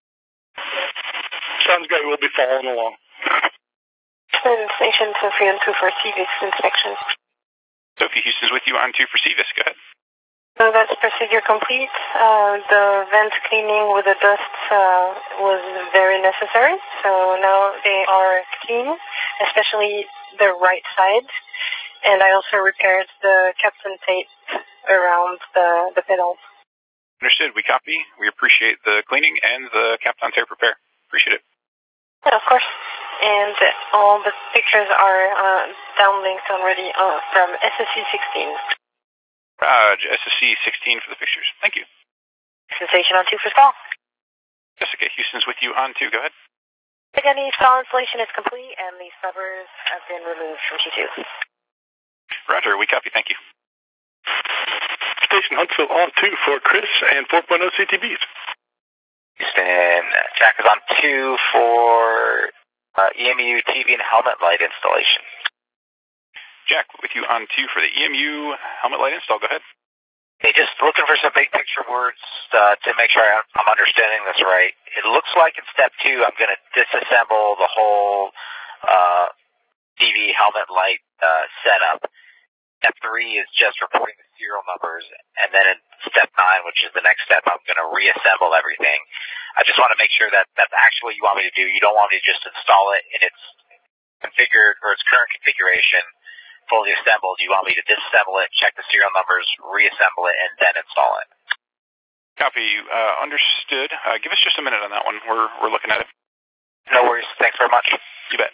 Sounds great. We'll be following along. Station Sophie on two for C V I S inspection. Sophie, Houston's with you on two for C V I S. Go ahead. So that's procedure complete. Uh, the vent cleaning with the dust uh, was very necessary. So now they are clean, especially the right side. And I also repaired the captain tape around the, the pedals. Understood. We copy. We appreciate the cleaning and the Kapton tape repair. Appreciate it. Yeah, of course. And all the pictures are uh, downlinked already uh, from S S C sixteen. Raj, S S C sixteen for the pictures. Thank you. Sensation on two for stall. Jessica, Houston's with you on two. Go ahead. Again, the stall installation is complete and the scrubbers have been removed from T two. Roger, we copy. Thank you. Station Huntsville on two for Chris and four point oh C T Bs. Houston, Jack is on two for uh, E M U T V and helmet light installation. Jack, with you on two for the E M U helmet light install. Go ahead. Hey, just looking for some big picture words uh, to make sure I'm understanding this right. It looks like in step two, I'm going to disassemble the whole uh, T V helmet light uh, setup. Step three is just reporting the serial numbers, and then in step nine, which is the next step, I'm going to reassemble everything. I just want to make sure that that's actually what you want me to do. You don't want me to just install it in its configured or its current configuration, fully assembled. You want me to disassemble it, check the serial numbers, reassemble it, and then install it. Copy. Uh, understood. Uh, give us just a minute on that one. We're we're looking at it. No worries. Thanks very much. You bet.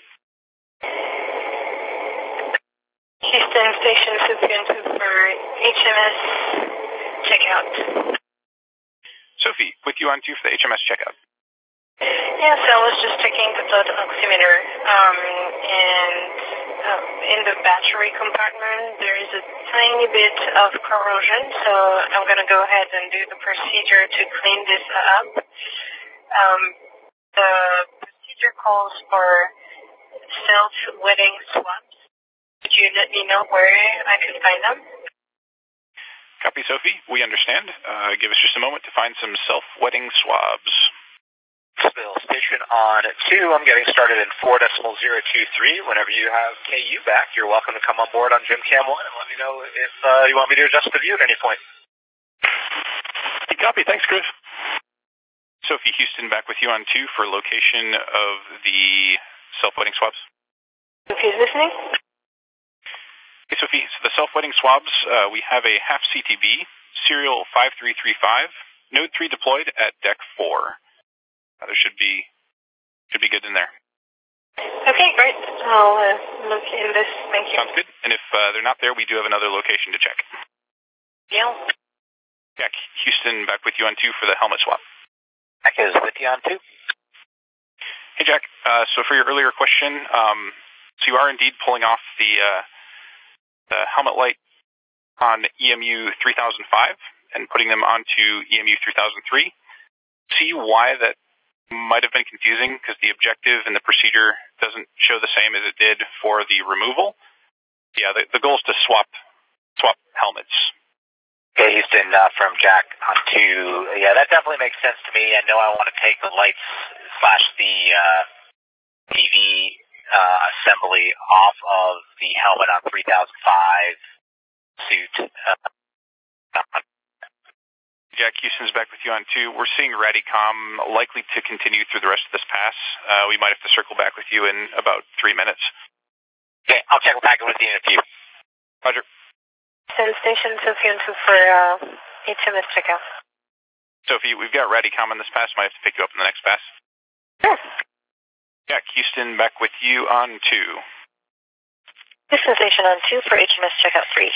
Houston Station Sophie on two for H M S checkout. Sophie, with you on two for the H M S checkout. Yes, I was just checking the blood oximeter, um, and uh, in the battery compartment there is a tiny bit of corrosion, so I'm going to go ahead and do the procedure to clean this up. Um, the procedure calls for self-wetting swabs. Could you let me know where I could find them? Copy, Sophie. We understand. Uh, give us just a moment to find some self-wetting swabs. Spill station on two. I'm getting started in four decimal zero two three. Whenever you have K U back, you're welcome to come on board on GymCam one and let me know if uh, you want me to adjust the view at any point. Hey, copy. Thanks, Chris. Sophie, Houston back with you on two for location of the self-wetting swabs. Sophie's listening. Hey, Sophie. So the self-wetting swabs, uh, we have a half C T B, serial five three three five, node three deployed at deck four. Uh, there should be should be good in there. Okay, great. I'll uh, look in this. Thank you. Sounds good. And if uh, they're not there, we do have another location to check. Yeah. Jack, Houston back with you on two for the helmet swap. Jack is with you on two. Hey, Jack. Uh, so for your earlier question, um, so you are indeed pulling off the uh, the helmet light on E M U three thousand five and putting them onto E M U three thousand three. See why that might have been confusing, because the objective and the procedure doesn't show the same as it did for the removal. Yeah, the, the goal is to swap swap helmets. Okay, Houston, uh, from Jack on two. Yeah, that definitely makes sense to me. I know I want to take the lights slash the uh, T V uh, assembly off of the helmet on three thousand five suit. Uh, Jack, Houston's back with you on two. We're seeing Radicom likely to continue through the rest of this pass. Uh, we might have to circle back with you in about three minutes. Okay, I'll check back with you in a few. Roger. Send station Sophie on two for uh, H M S checkout. Sophie, we've got Radicom in this pass. Might have to pick you up in the next pass. Sure. Jack, Houston back with you on two. Houston station on two for H M S checkout three.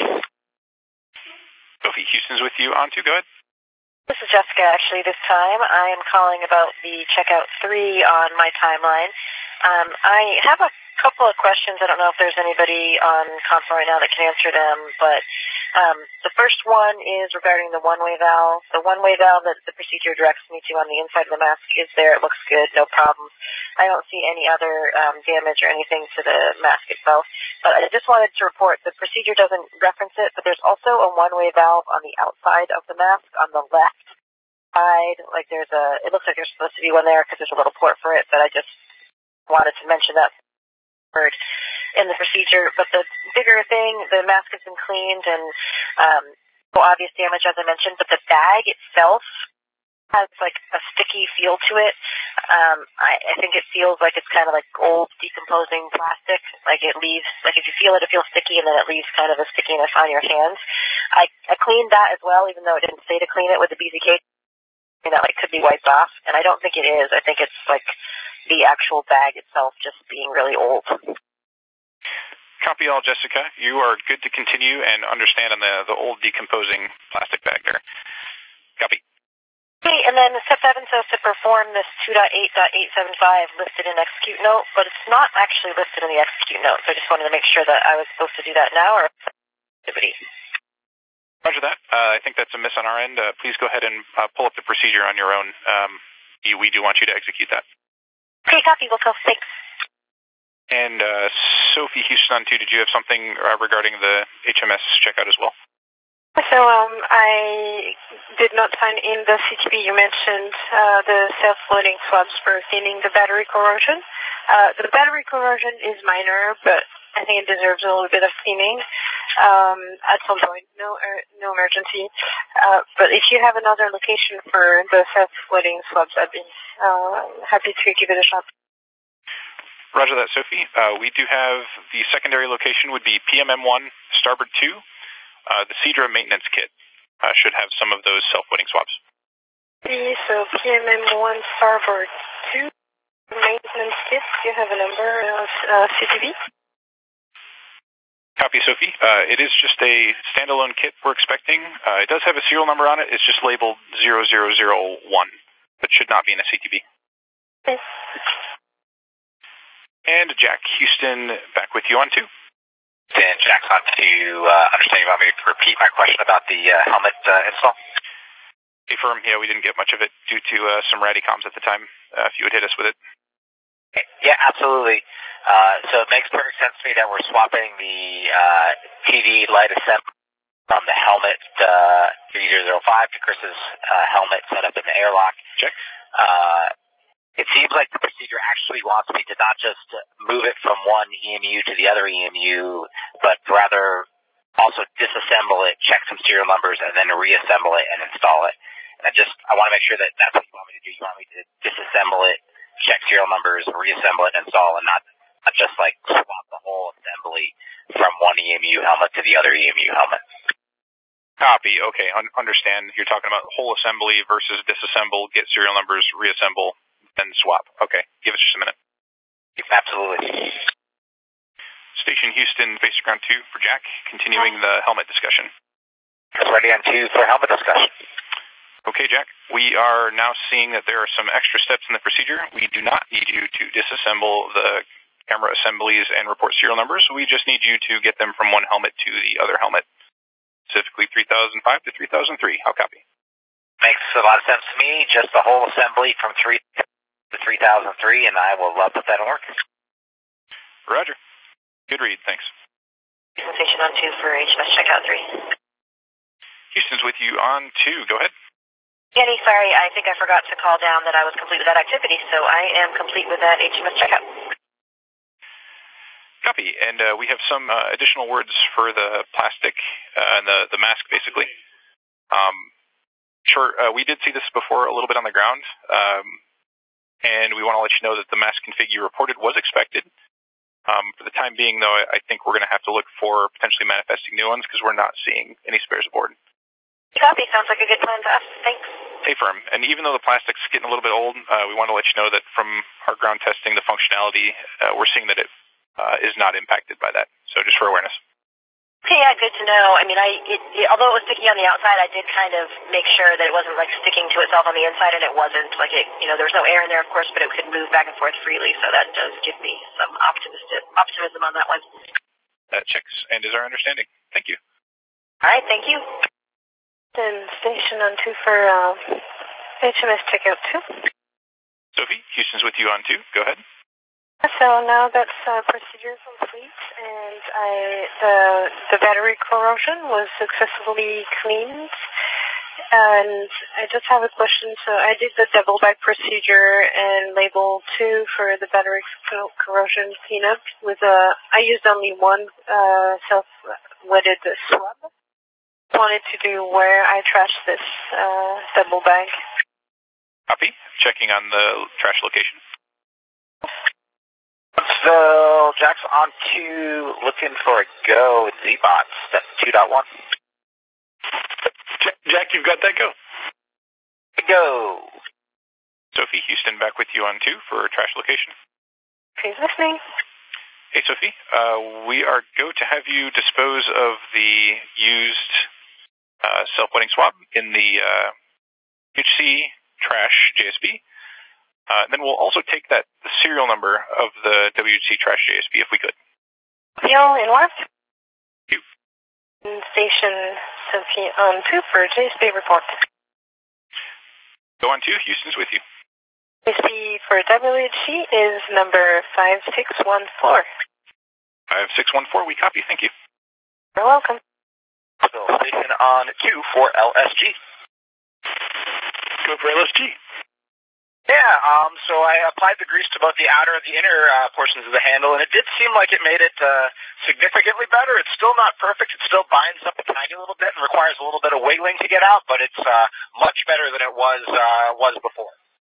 Sophie, Houston's with you on two. Go ahead. This is Jessica, actually, this time. I am calling about the checkout three on my timeline. Um, I have a couple of questions. I don't know if there's anybody on console right now that can answer them, but um, the first one is regarding the one-way valve. The one-way valve that the procedure directs me to on the inside of the mask is there. It looks good, no problem. I don't see any other um, damage or anything to the mask itself. But I just wanted to report the procedure doesn't reference it, but there's also a one-way valve on the outside of the mask on the left side. Like there's a, it looks like there's supposed to be one there because there's a little port for it, but I just wanted to mention that word in the procedure. But the bigger thing, the mask has been cleaned and um, no obvious damage as I mentioned, but the bag itself has like a sticky feel to it. Um, I, I think it feels like it's kind of like old decomposing plastic. Like it leaves, like if you feel it, it feels sticky and then it leaves kind of a stickiness on your hands. I, I cleaned that as well, even though it didn't say to clean it with the B Z K. I mean, that like could be wiped off, and I don't think it is. I think it's like the actual bag itself just being really old. Copy all, Jessica. You are good to continue and understand on the, the old decomposing plastic bag there. Copy. Okay, and then step seven says to perform this two point eight point eight seven five listed in execute note, but it's not actually listed in the execute note, so I just wanted to make sure that I was supposed to do that now or activity. Roger that. Uh, I think that's a miss on our end. Uh, please go ahead and uh, pull up the procedure on your own. Um, you, we do want you to execute that. Okay, copy. We'll go. Thanks. And uh, Sophie Houston on two, did you have something uh, regarding the H M S checkout as well? So um, I did not sign in the C T B. You mentioned uh, the self-loading swabs for cleaning the battery corrosion. Uh, the battery corrosion is minor, but I think it deserves a little bit of cleaning um, at some point. No, uh, no emergency. Uh, but if you have another location for the self-loading swabs, I'd be uh, happy to give it a shot. Roger that, Sophie. Uh, we do have the secondary location would be P M M one, Starboard two. Uh, the Seadra maintenance kit uh, should have some of those self-loading swabs. Okay, so P M M one, Starboard two, maintenance kit. Do you have a number of uh, C T B? Copy, Sophie. Uh, it is just a standalone kit we're expecting. Uh, it does have a serial number on it. It's just labeled zero zero zero one, but should not be in a C T B. Okay. And Jack Houston, back with you on two. And Jack's on to uh, understand you want me to repeat my question about the uh, helmet uh, install? Hey, firm. Yeah, we didn't get much of it due to uh, some ratty comms at the time. Uh, if you would hit us with it. Yeah, absolutely. Uh, so it makes perfect sense to me that we're swapping the uh, T V light assembly from the helmet uh, three zero zero five to Chris's uh, helmet set up in the airlock. Check. Uh, it seems like the procedure actually wants me to not just move it from one E M U to the other E M U, but rather also disassemble it, check some serial numbers, and then reassemble it and install it. And I just, I want to make sure that that's what you want me to do. You want me to disassemble it, check serial numbers, reassemble it, and install, and not, not just like swap the whole assembly from one E M U helmet to the other E M U helmet. Copy. Okay, Un- understand. You're talking about whole assembly versus disassemble, get serial numbers, reassemble, then swap. Okay, give us just a minute. Absolutely. Station Houston, basic ground two for Jack, continuing the helmet discussion. Ready on two for helmet discussion. Okay, Jack. We are now seeing that there are some extra steps in the procedure. We do not need you to disassemble the camera assemblies and report serial numbers. We just need you to get them from one helmet to the other helmet, specifically three thousand five to three thousand three. How copy? Makes a lot of sense to me. Just the whole assembly from three to three thousand three, and I will uh, put that in work. Roger. Good read. Thanks. Station on two for H M S checkout three. Houston's with you on two. Go ahead. Jenny, sorry, I think I forgot to call down that I was complete with that activity, so I am complete with that H M S checkout. Copy. And uh, we have some uh, additional words for the plastic uh, and the, the mask, basically. Um, sure, uh, we did see this before a little bit on the ground, um, and we want to let you know that the mask config you reported was expected. Um, for the time being, though, I think we're going to have to look for potentially manifesting new ones because we're not seeing any spares aboard. Copy. Sounds like a good plan to us. Thanks. Stay firm. And even though the plastic's getting a little bit old, uh, we want to let you know that from our ground testing, the functionality, uh, we're seeing that it uh, is not impacted by that. So just for awareness. Okay, yeah, good to know. I mean, I it, it, although it was sticky on the outside, I did kind of make sure that it wasn't like sticking to itself on the inside, and it wasn't. Like it, you know, there was no air in there, of course, but it could move back and forth freely. So that does give me some optimistic optimism on that one. That checks and is our understanding. Thank you. All right, thank you. Then station on two for um, H M S checkout two. Sophie, Houston's with you on two. Go ahead. So now that's uh, procedure complete, and I the the battery corrosion was successfully cleaned. And I just have a question. So I did the double back procedure and label two for the battery corrosion cleanup. With a I used only one uh, self-wetted swab. Wanted to do where I trashed this uh, double bag. Copy. Checking on the trash location. So, Jack's on two, looking for a go Z-Bot, step two point one. Jack, Jack, you've got that go. Go. Sophie, Houston back with you on two for trash location. Please listening. Hey, Sophie. Uh, we are go to have you dispose of the used uh, self-wetting swab in the uh, H C trash J S B. Uh, then we'll also take that the serial number of the W H C trash J S B if we could. Seal in what? You. Station Sophie on two for J S B report. Go on two. Houston's with you. J S B for W H C is number five six one four. five six one four. We copy. Thank you. You're welcome. So station on two for L S G. Go for L S G. Yeah, um, so I applied the grease to both the outer and the inner uh, portions of the handle, and it did seem like it made it uh, significantly better. It's still not perfect. It still binds up a tiny little bit and requires a little bit of wiggling to get out, but it's uh, much better than it was uh, was before.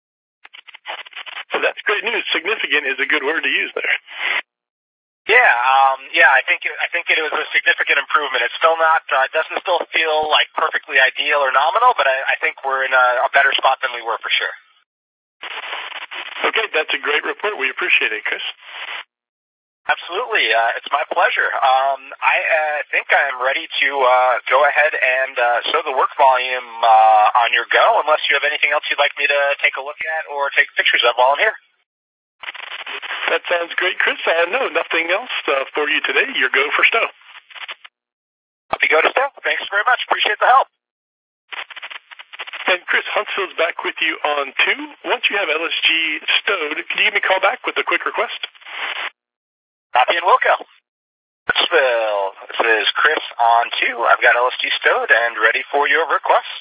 So that's great news. Significant is a good word to use there. Yeah, um, yeah, I think it, I think it was a significant improvement. It's still not, uh, doesn't still feel like perfectly ideal or nominal, but I, I think we're in a, a better spot than we were for sure. Okay, that's a great report. We appreciate it, Chris. Absolutely. Uh, it's my pleasure. Um, I uh, think I'm ready to uh, go ahead and uh, show the work volume uh, on your go, unless you have anything else you'd like me to take a look at or take pictures of while I'm here. That sounds great, Chris. Uh, no, nothing else uh, for you today. Your go for stow. Copy, go to stow. Thanks very much. Appreciate the help. And Chris, Huntsville's back with you on two. Once you have L S G stowed, can you give me a call back with a quick request? Copy and Wilco. Huntsville, this is Chris on two. I've got L S G stowed and ready for your request.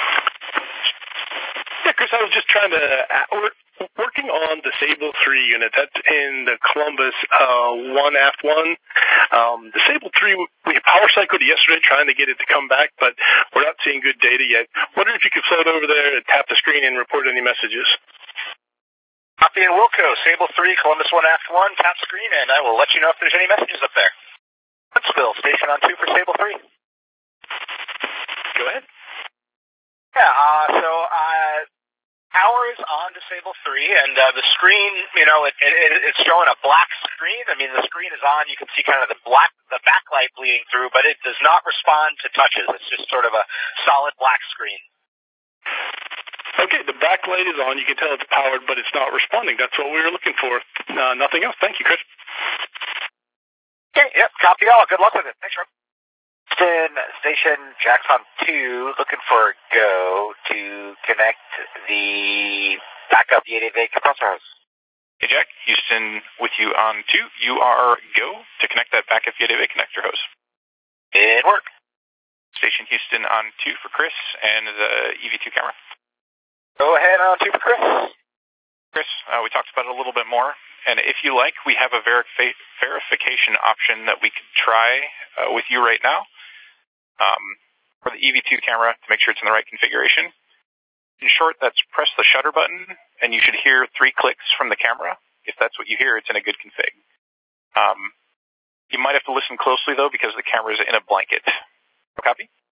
Yeah, Chris, I was just trying to, uh, we're working on the Sable three unit. That's in the Columbus uh, one aft one. Um, the Sable three, we power cycled yesterday trying to get it to come back, but we're not seeing good data yet. Wondering if you could float over there and tap the screen and report any messages. Copy and Wilco, Sable three, Columbus one aft one, tap screen, and I will let you know if there's any messages up there. Huntsville, station on two for Sable three. Go ahead. Yeah, uh, so, uh, power is on to Sable three, and uh, the screen, you know, it, it, it's showing a black screen. I mean, the screen is on. You can see kind of the black, the backlight bleeding through, but it does not respond to touches. It's just sort of a solid black screen. Okay, the backlight is on. You can tell it's powered, but it's not responding. That's what we were looking for. Uh, nothing else. Thank you, Chris. Okay, yep, copy all. Good luck with it. Thanks, Rob. Houston Station, Jackson two, looking for a go to connect the backup V eight eight compressor hose. Hey, Jack. Houston with you on two. You are go to connect that backup V eight eight connector hose. It worked. Station Houston on two for Chris and the E V two camera. Go ahead on two for Chris. Chris, uh, we talked about it a little bit more. And if you like, we have a verifi- verification option that we could try uh, with you right now. Um, for the E V two camera to make sure it's in the right configuration. In short, that's press the shutter button, and you should hear three clicks from the camera. If that's what you hear, it's in a good config. Um, you might have to listen closely, though, because the camera is in a blanket. Copy?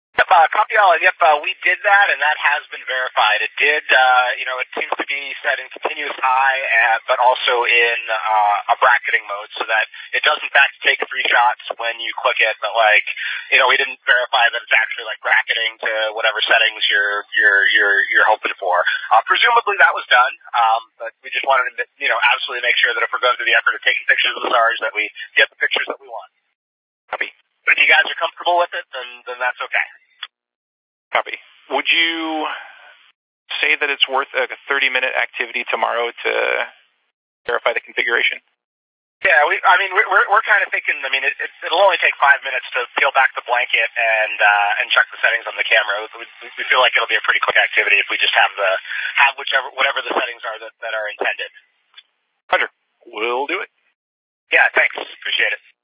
Yep, uh, copy all, and yep, uh, we did that, and that has been verified. It did, uh, you know, it seems to be set in continuous high, uh, but also in uh, a bracketing mode, so that it does in fact take three shots when you click it. But like, you know, we didn't verify that it's actually like bracketing to whatever settings you're you're you're you're hoping for. Uh, presumably that was done, um, but we just wanted to, you know, absolutely make sure that if we're going through the effort of taking pictures of the stars, that we get the pictures that we want. Copy. But if you guys are comfortable with it, then then that's okay. Copy. Would you say that it's worth a thirty-minute activity tomorrow to verify the configuration? Yeah, we, I mean, we're we're kind of thinking. I mean, it, it, it'll only take five minutes to peel back the blanket and uh, and check the settings on the camera. We, we feel like it'll be a pretty quick activity if we just have the have whichever whatever the settings are that, that are intended. Roger. We'll do it. Yeah, thanks. Appreciate it.